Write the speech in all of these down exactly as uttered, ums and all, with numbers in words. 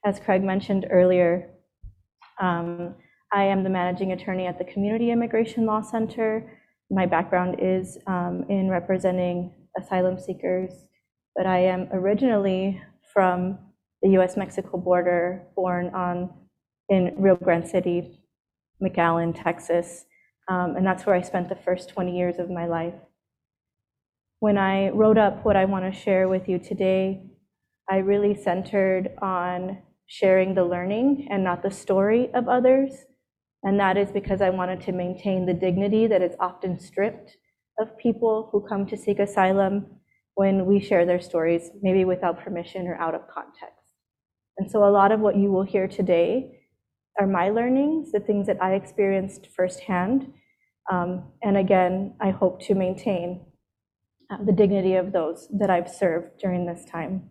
as Craig mentioned earlier, um, I am the managing attorney at the Community Immigration Law Center. My background is um, in representing asylum seekers, but I am originally from the U S Mexico border, born on in Rio Grande City, McAllen, Texas, um, and that's where I spent the first twenty years of my life. When I wrote up what I want to share with you today, I really centered on sharing the learning and not the story of others, and that is because I wanted to maintain the dignity that is often stripped of people who come to seek asylum when we share their stories, maybe without permission or out of context. And so a lot of what you will hear today are my learnings, the things that I experienced firsthand. Um, and again, I hope to maintain uh, the dignity of those that I've served during this time.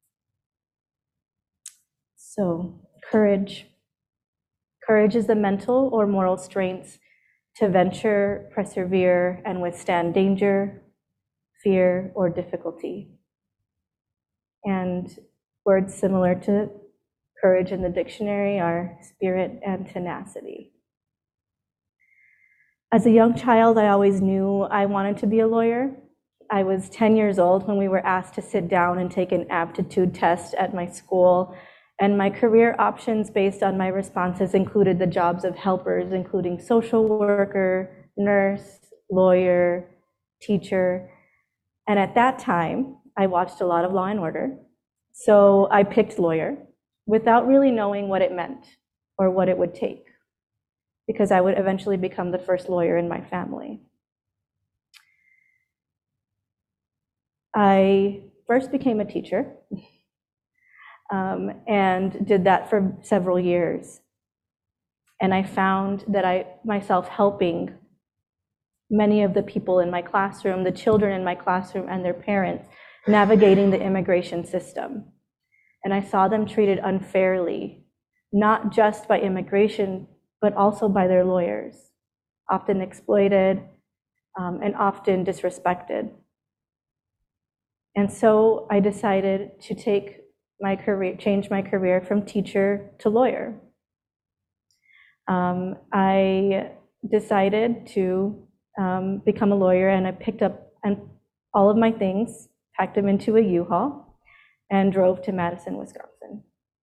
So, courage. Courage is the mental or moral strength to venture, persevere, and withstand danger, fear, or difficulty. And words similar to courage in the dictionary are spirit and tenacity. As a young child, I always knew I wanted to be a lawyer. I was ten years old when we were asked to sit down and take an aptitude test at my school, and my career options based on my responses included the jobs of helpers, including social worker, nurse, lawyer, teacher. And at that time, I watched a lot of Law and Order, so I picked lawyer without really knowing what it meant or what it would take, because I would eventually become the first lawyer in my family. I first became a teacher um, and did that for several years. And I found that I myself helping many of the people in my classroom, the children in my classroom and their parents, navigating the immigration system. And I saw them treated unfairly, not just by immigration, but also by their lawyers, often exploited um, and often disrespected. And so I decided to take my career, change my career from teacher to lawyer. Um, I decided to um, become a lawyer, and I picked up and all of my things, packed them into a U-Haul, and drove to Madison, Wisconsin.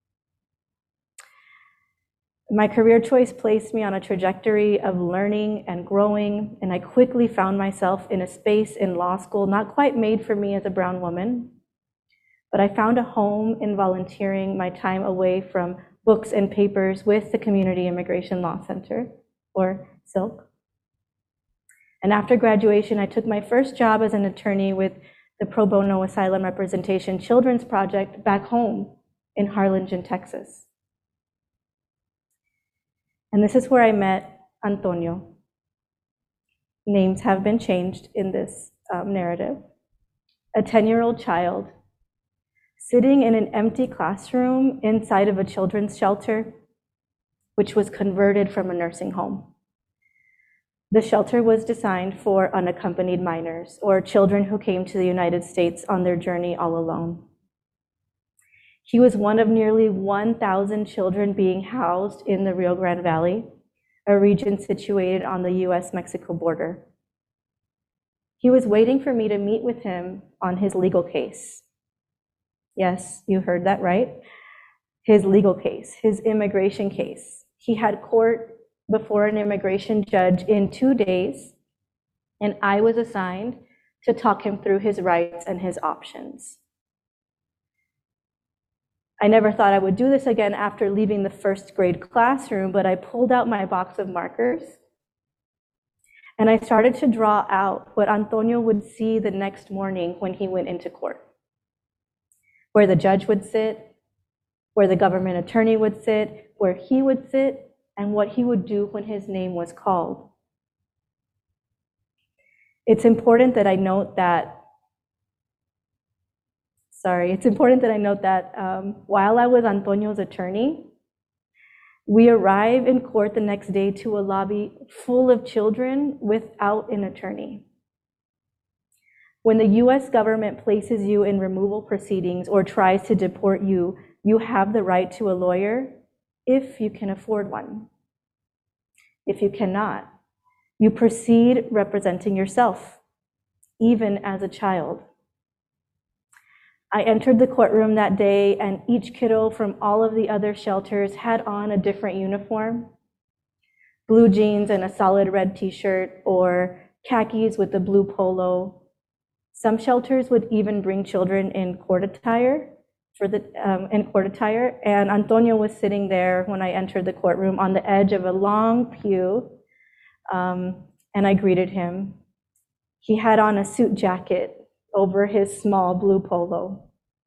My career choice placed me on a trajectory of learning and growing, and I quickly found myself in a space in law school not quite made for me as a brown woman, but I found a home in volunteering my time away from books and papers with the Community Immigration Law Center, or SILC. And after graduation, I took my first job as an attorney with the Pro Bono Asylum Representation Children's Project back home in Harlingen, Texas. And this is where I met Antonio. Names have been changed in this um, narrative. A ten-year-old child sitting in an empty classroom inside of a children's shelter, which was converted from a nursing home. The shelter was designed for unaccompanied minors, or children who came to the United States on their journey all alone. He was one of nearly one thousand children being housed in the Rio Grande Valley, a region situated on the U S Mexico border. He was waiting for me to meet with him on his legal case. Yes, you heard that right. His legal case, his immigration case. He had court before an immigration judge in two days, and I was assigned to talk him through his rights and his options. I never thought I would do this again after leaving the first grade classroom, but I pulled out my box of markers and I started to draw out what Antonio would see the next morning when he went into court. Where the judge would sit, where the government attorney would sit, where he would sit, and what he would do when his name was called. It's important that I note that Sorry, it's important that I note that um, while I was Antonio's attorney, we arrived in court the next day to a lobby full of children without an attorney. When the U S government places you in removal proceedings or tries to deport you, You have the right to a lawyer if you can afford one. If you cannot, you proceed representing yourself, even as a child. I entered the courtroom that day, and each kiddo from all of the other shelters had on a different uniform: blue jeans and a solid red t-shirt, or khakis with a blue polo. Some shelters would even bring children in court attire, for the um, in court attire, and Antonio was sitting there when I entered the courtroom on the edge of a long pew, um, and I greeted him. He had on a suit jacket over his small blue polo.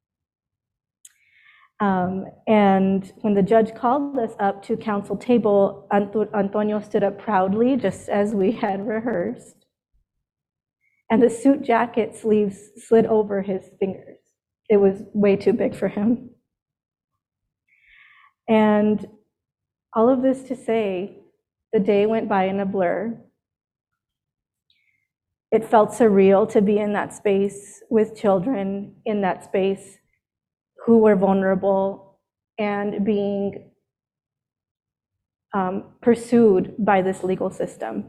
Um, and when the judge called us up to counsel table, Antonio stood up proudly, just as we had rehearsed. And the suit jacket sleeves slid over his fingers. It was way too big for him. And all of this to say, the day went by in a blur. It felt surreal to be in that space with children, in that space who were vulnerable and being um, pursued by this legal system.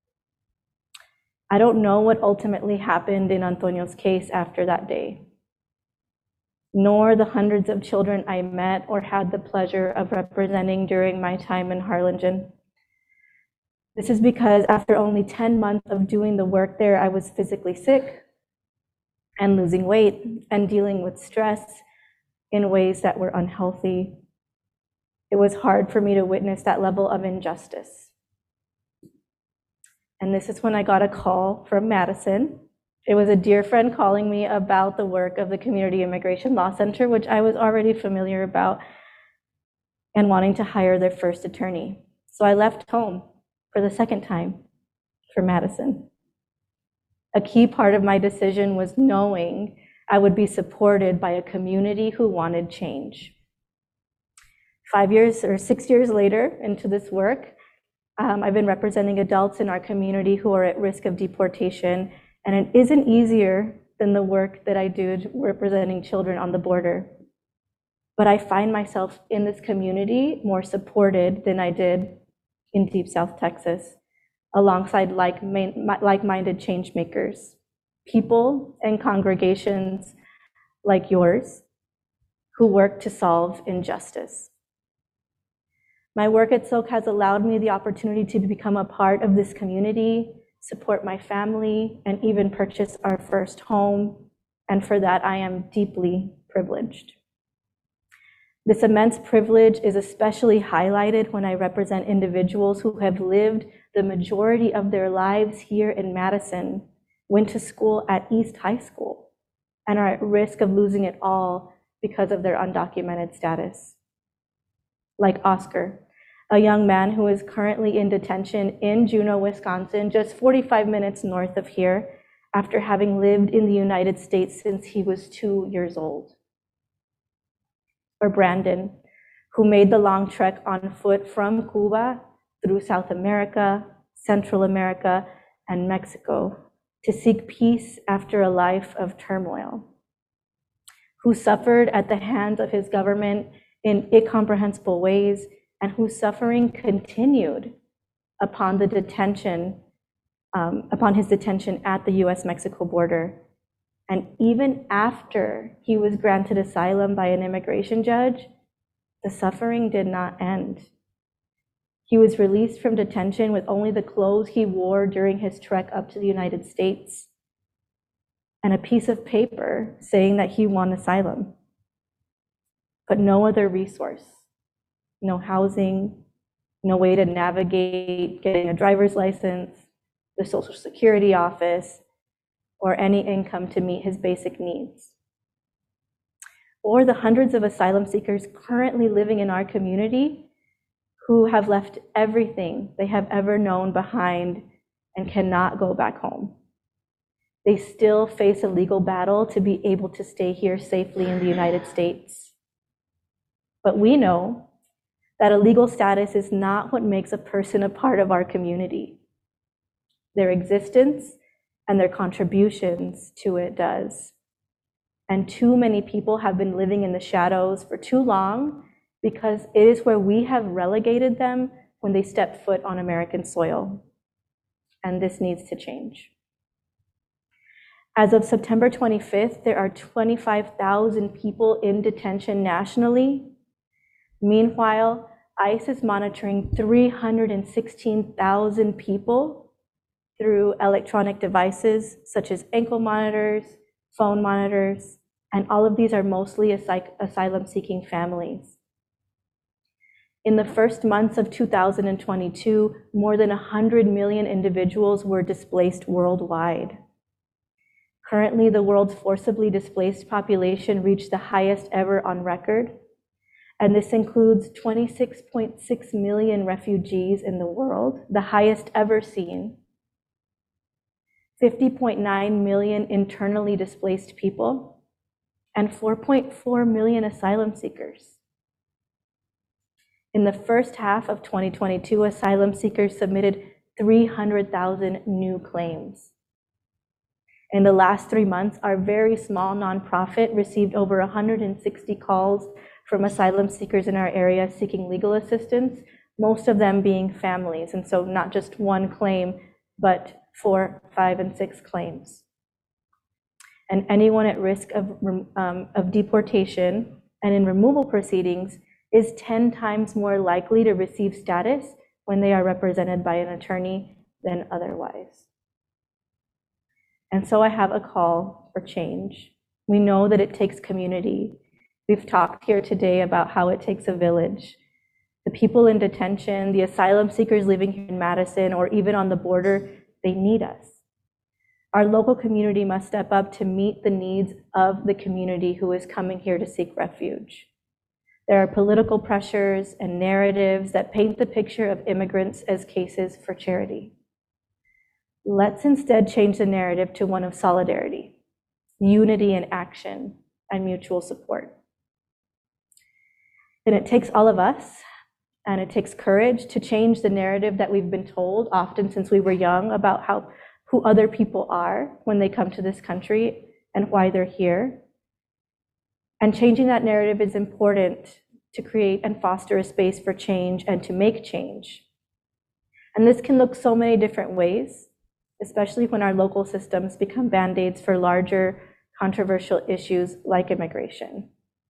I don't know what ultimately happened in Antonio's case after that day, nor the hundreds of children I met or had the pleasure of representing during my time in Harlingen. This is because after only ten months of doing the work there, I was physically sick and losing weight and dealing with stress in ways that were unhealthy. It was hard for me to witness that level of injustice. And this is when I got a call from Madison. It was a dear friend calling me about the work of the Community Immigration Law Center, which I was already familiar about, and wanting to hire their first attorney. So I left home for the second time for Madison. A key part of my decision was knowing I would be supported by a community who wanted change. Five years or six years later into this work, um, I've been representing adults in our community who are at risk of deportation, and it isn't easier than the work that I do representing children on the border. But I find myself in this community more supported than I did in Deep South Texas, alongside like-minded change makers, people and congregations like yours who work to solve injustice. My work at S O C has allowed me the opportunity to become a part of this community, support my family, and even purchase our first home, and for that I am deeply privileged. This immense privilege is especially highlighted when I represent individuals who have lived the majority of their lives here in Madison, went to school at East High School, and are at risk of losing it all because of their undocumented status. Like Oscar, a young man who is currently in detention in Juneau, Wisconsin, just forty-five minutes north of here, after having lived in the United States since he was two years old. Or Brandon, who made the long trek on foot from Cuba through South America, Central America, and Mexico to seek peace after a life of turmoil, who suffered at the hands of his government in incomprehensible ways, and whose suffering continued upon the detention, um, upon his detention at the U S Mexico border. And even after he was granted asylum by an immigration judge, the suffering did not end. He was released from detention with only the clothes he wore during his trek up to the United States, and a piece of paper saying that he won asylum, but no other resource, no housing, no way to navigate getting a driver's license, the Social Security office, or any income to meet his basic needs. Or the hundreds of asylum seekers currently living in our community who have left everything they have ever known behind and cannot go back home. They still face a legal battle to be able to stay here safely in the United States. But we know that a legal status is not what makes a person a part of our community. Their existence and their contributions to it does. And too many people have been living in the shadows for too long because it is where we have relegated them when they step foot on American soil. And this needs to change. As of September twenty-fifth, there are twenty-five thousand people in detention nationally. Meanwhile, ICE is monitoring three hundred sixteen thousand people through electronic devices such as ankle monitors, phone monitors, and all of these are mostly asylum-seeking families. In the first months of two thousand twenty-two, more than one hundred million individuals were displaced worldwide. Currently, the world's forcibly displaced population reached the highest ever on record, and this includes twenty-six point six million refugees in the world, the highest ever seen, fifty point nine million internally displaced people, and four point four million asylum seekers. In the first half of twenty twenty-two, asylum seekers submitted three hundred thousand new claims. In the last three months, our very small nonprofit received over one hundred sixty calls from asylum seekers in our area seeking legal assistance, most of them being families, and so not just one claim, but four, five, and six claims. And anyone at risk of, um, of deportation and in removal proceedings is ten times more likely to receive status when they are represented by an attorney than otherwise. And so I have a call for change. We know that it takes community. We've talked here today about how it takes a village. The people in detention, the asylum seekers living here in Madison or even on the border, they need us. Our local community must step up to meet the needs of the community who is coming here to seek refuge. There are political pressures and narratives that paint the picture of immigrants as cases for charity. Let's instead change the narrative to one of solidarity, unity in action, and mutual support. And it takes all of us, and it takes courage to change the narrative that we've been told often since we were young about how who other people are when they come to this country and why they're here. And changing that narrative is important to create and foster a space for change and to make change. And this can look so many different ways, especially when our local systems become band-aids for larger controversial issues like immigration.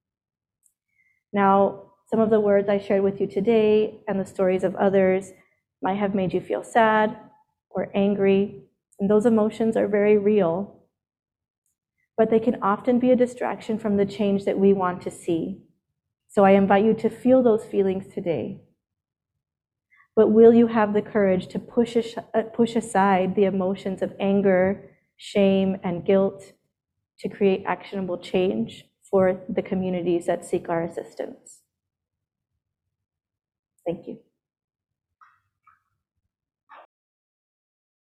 Now, some of the words I shared with you today and the stories of others might have made you feel sad or angry, and those emotions are very real, but they can often be a distraction from the change that we want to see. So I invite you to feel those feelings today. But will you have the courage to push, push aside the emotions of anger, shame, and guilt to create actionable change for the communities that seek our assistance? Thank you.